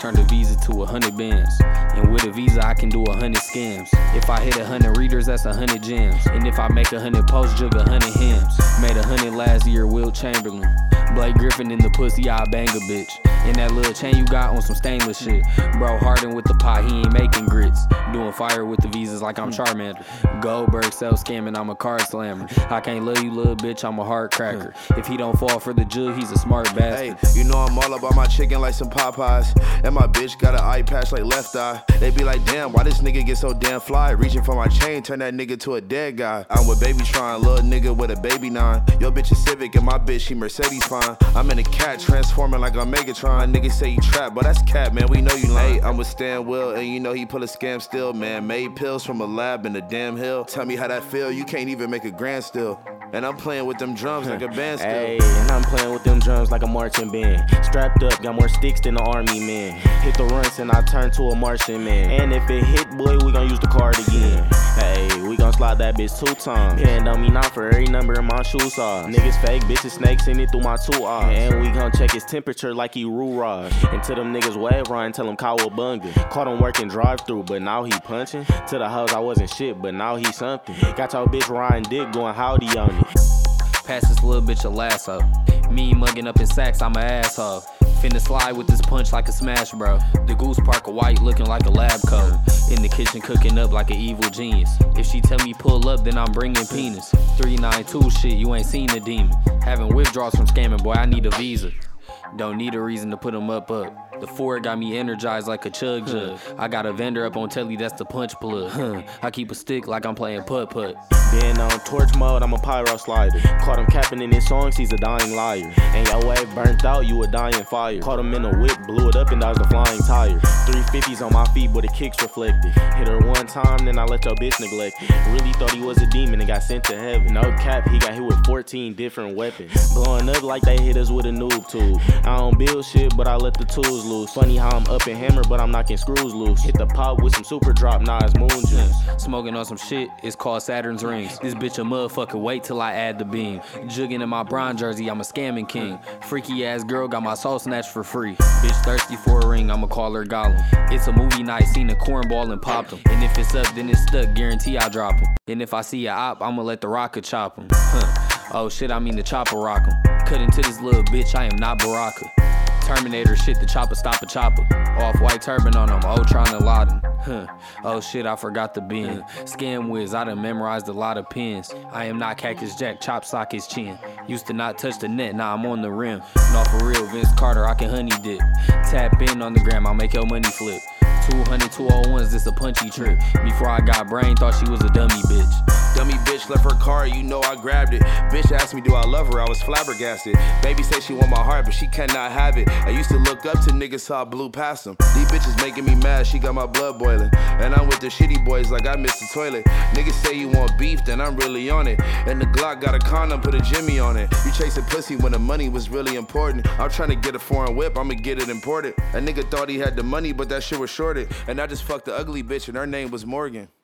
turned a visa to 100 bands. And with a visa, I can do 100 scams. If I hit 100 readers, that's 100 gems. And if I make 100 posts, jug 100 hymns. Made 100 last year, Wilt Chamberlain. Blake Griffin in the pussy, I bang a bitch. And that little chain you got on some stainless shit. Bro, Harden with the pot, he ain't making grits. Doing fire with the visas like I'm Charmander. Goldberg self scamming, I'm a card slammer. I can't love you, little bitch, I'm a heart cracker. If he don't fall for the jug, he's a smart bastard. Hey, you know I'm all about my chicken like some Popeyes. And my bitch got an eye patch like Left Eye. They be like, damn, why this nigga get so damn fly? Reaching for my chain, turn that nigga to a dead guy. I'm with Baby Tron, little nigga with a baby 9. Your bitch is Civic and my bitch, she Mercedes fine. I'm in a cat transforming like a Megatron. Niggas say you trap, but that's cat, man, we know you lying. Hey, I'm with Stan Will, and you know he pull a scam still, man. Made pills from a lab in the damn hill. Tell me how that feel, you can't even make a grand still. And I'm playing with them drums like a band still. Hey, and I'm playing with them drums like a marching band. Strapped up, got more sticks than the army man. Hit the runs and I turn to a Martian man. And if it hit, boy, we gon' use the card again. Hey, we gon' slide that bitch 2 times. Pen on me now for every number in my shoe size. Niggas fake, bitches snakes in it through my 2 eyes. And we gon' check his temperature like he Roo-Rod. Until them niggas wave run, tell him Cowabunga. Caught him working drive-thru, but now he punching. To the hoes I wasn't shit, but now he something. Got your bitch riding dick going howdy on it. Pass this little bitch a lasso. Me mugging up in sacks, I'm an asshole. Finna slide with this punch like a smash, bro. The Goose Park of white looking like a lab coat. In the kitchen cooking up like an evil genius. If she tell me pull up, then I'm bringing penis. 392 shit, you ain't seen a demon. Having withdrawals from scamming, boy, I need a visa. Don't need a reason to put them up. The Ford got me energized like a chug jug. I got a vendor up on telly, that's the punch plug. I keep a stick like I'm playing putt-putt. Being on torch mode, I'm a pyro slider. Caught him capping in his songs, he's a dying liar. And your wave burnt out, you a dying fire. Caught him in a whip, blew it up and dodged the flying tire. 350s on my feet, but the kicks reflected. Hit her one time, then I let your bitch neglect it. Really thought he was a demon and got sent to heaven. No cap, he got hit with 14 different weapons. Blowing up like they hit us with a noob tube. I don't build shit, but I let the tools loose. Funny how I'm up and hammer, but I'm knocking screws loose. Hit the pop with some super drop, nah, it's moon juice. Smoking on some shit, it's called Saturn's rings. This bitch a motherfucker, wait till I add the beam. Jugging in my Bron jersey, I'm a scamming king. Freaky ass girl got my soul snatched for free. Bitch thirsty for a ring, I'ma call her Gollum. It's a movie night, seen a cornball and popped him. And if it's up, then it's stuck, guarantee I drop him. And if I see a op, I'ma let the rocker chop him. Oh shit, I mean the chopper rock him. Cut into this little bitch, I am not Baraka. Terminator shit, the chopper stop a chopper. Off-white turban on him, Ultron and Laden. Oh shit, I forgot the bin. Scam whiz, I done memorized a lot of pins. I am not Cactus Jack, chop sock his chin. Used to not touch the net, now I'm on the rim. No, for real, Vince Carter, I can honey dip. Tap in on the gram, I'll make your money flip. 200 201s, this a punchy trip. Before I got brain, thought she was a dummy bitch. Dummy bitch left her car, you know I grabbed it. Bitch asked me do I love her, I was flabbergasted. Baby say she want my heart, but she cannot have it. I used to look up to niggas, so I blew past them. These bitches making me mad, she got my blood boiling. And I'm with the shitty boys like I missed the toilet. Niggas say you want beef, then I'm really on it. And the Glock got a condom, put a Jimmy on it. You chasing pussy when the money was really important. I'm trying to get a foreign whip, I'ma get it imported. A nigga thought he had the money, but that shit was shorted. And I just fucked the ugly bitch and her name was Morgan.